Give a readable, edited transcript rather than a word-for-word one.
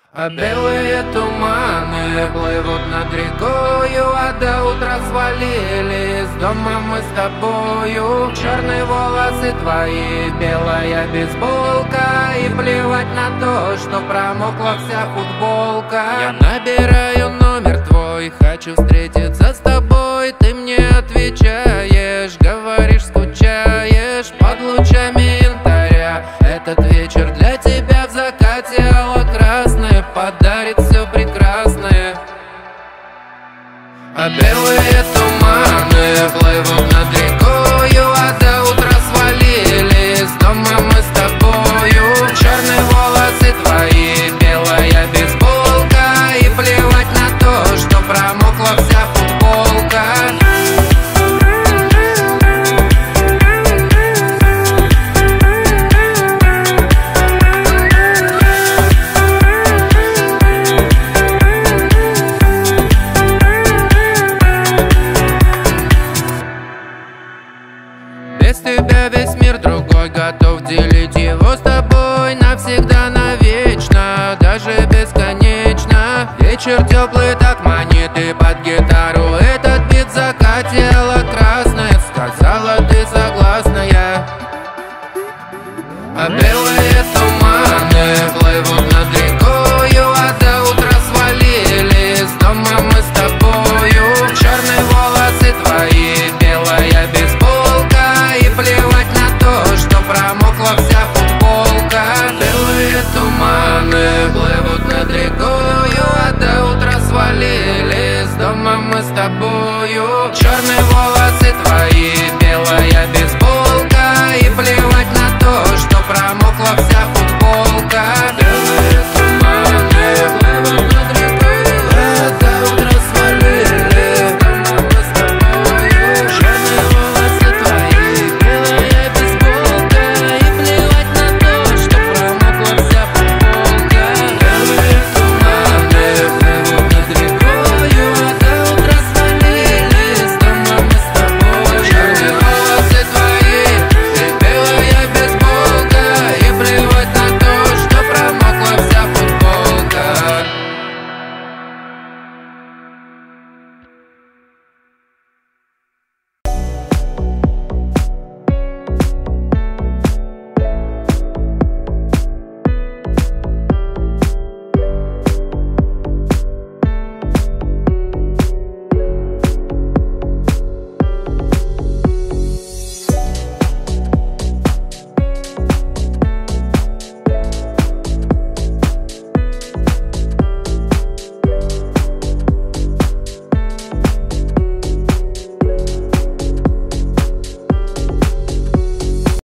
А белые туманы плывут над рекою, а до утра свалились дома мы с тобою. Черные волосы твои, белая бейсболка, и плевать на то, что промокла вся футболка. Я набираю номер твой, хочу встретиться с тобой. Ты мне отвечаешь, говоришь, скучаешь под лучами янтаря. Этот вечер для тебя в закате алло-красное подарит все прекрасное. А белые туманы плывут над рекою, а до утра свалились дома мы с тобою. Черные волосы твои, белая бейсболка, и плевать на то, что промокла вся футболка. Без тебя весь мир другой, готов делить его с тобой навсегда, навечно, даже бесконечно. Вечер теплый так манит, и под гитару этот бит закатила красная. Сказала, ты согласная. А белые туманы плывут над рекою, а до утра свалились дома мы с тобою. Черные волосы твои, белая бейсболка, и плевать на то, что промокла вся футболка. Белые туманы плывут над рекою, а до утра свалились дома мы с тобой.